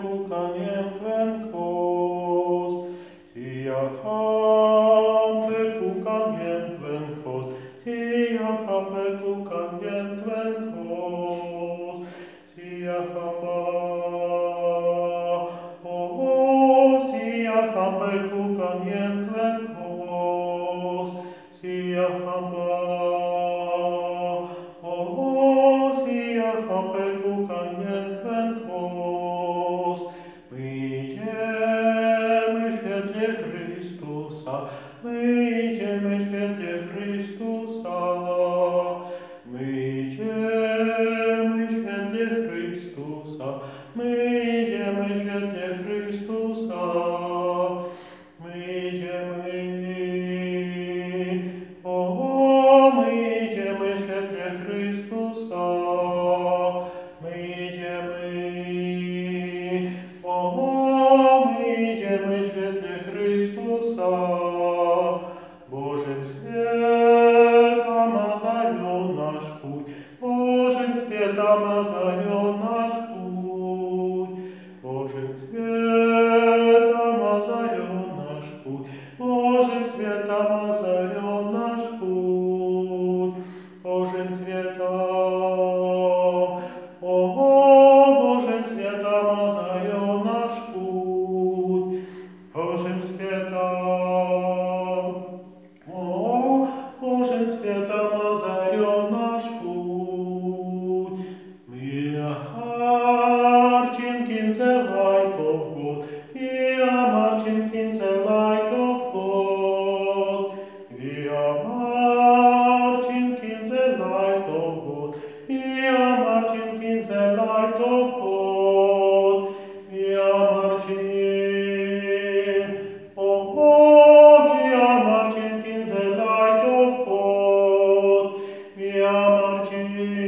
tu camienten cos, tia hampe tu camienten cos, tia hampe tu camienten cos, tia hamba, sia hampe tu camienten cos, sia hamba, sia hampe tu camienten cos, my idziemy w świetle Chrystusa, my idziemy w świetle Chrystusa, my idziemy w świetle Chrystusa, my idziemy w świetle Chrystusa, my idziemy, my idziemy w świetle Chrystusa, my idziemy, my idziemy w świetle Chrystusa, Bożym świata ma zajął nasz pój, Bożym świata ma zajął nasz pój, Bożym świata ma zajął nasz pój, Bożym świata ma zajął nasz pój, Bożym świata, Bożym świata ma zajął nasz pój, Bożym świata, Bożym świata ma zajął nasz pój. Wir harrchen Kinze light of God, wir harrchen Kinze light of God, wir harrchen Kinze light of God, wir harrchen Kinze light of God, wir harrchen, wir harrchen Kinze light of God, wir harrchen